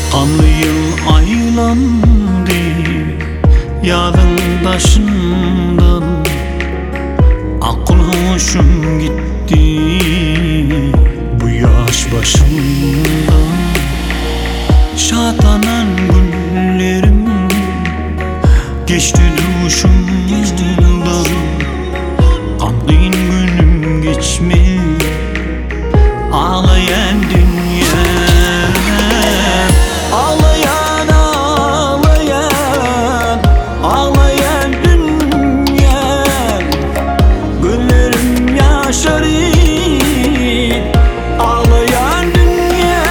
Kanlı yıl aylandı yadındaşımdan, akıl hoşum gitti bu yaş başımdan. Şatanan günlerim geçti duşumdan, kanlıyın günüm geçmez ağlayan dünya. Ağlayan, ağlayan, ağlayan dünya, güllerim yaşarır. Ağlayan dünya,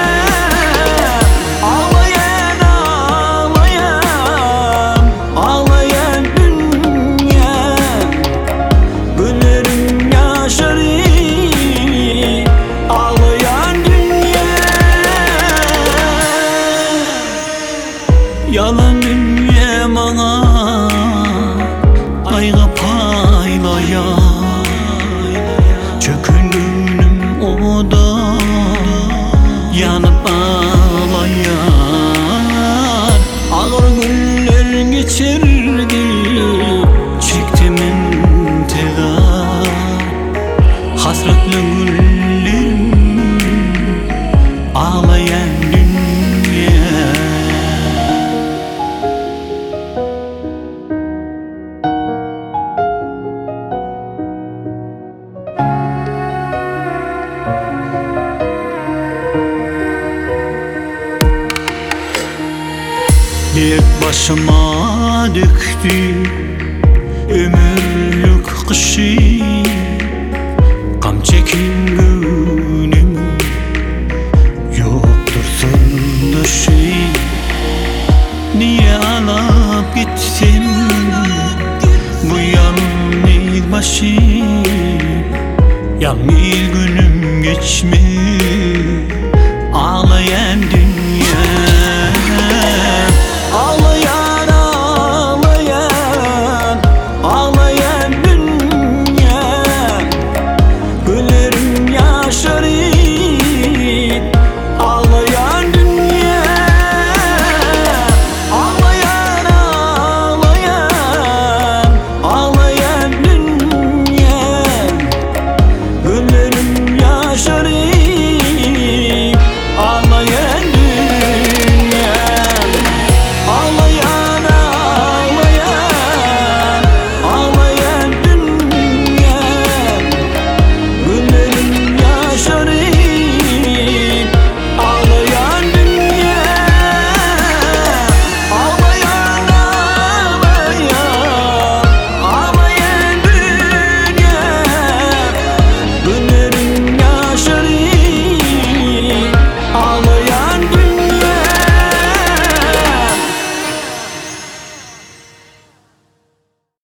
ağlayan, ağlayan, ağlayan dünya, güllerim yaşarır. Yalan dünya bana ayga paylaya, çökün günüm oda yanıp ağlayan. Ağır günler geçirdi çektim intihar, hasretli güllerim ağlayan dünya. Dert başıma döktü ömürlük kışı, gam çekin günüm yoktur sırdaşı. Niye alıp gittin bu yalnız başı, yalnız günüm geçmez